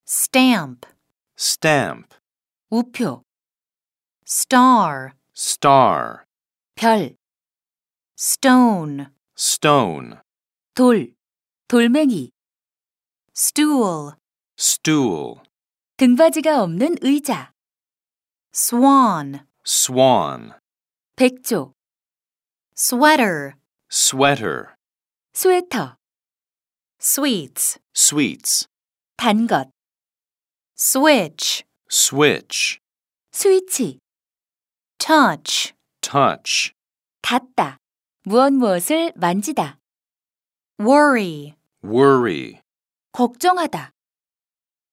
stamp, stamp, 우표, star, star, 별, stone, stone, 돌, 돌멩이, stool, stool, 등받이가 없는 의자, swan, swan, 백조, sweater, sweater, 스웨터, sweets, sweets, 단 것, switch, switch, 스위치, touch, touch, 닿다, 무엇을 만지다, worry, worry, 걱정하다,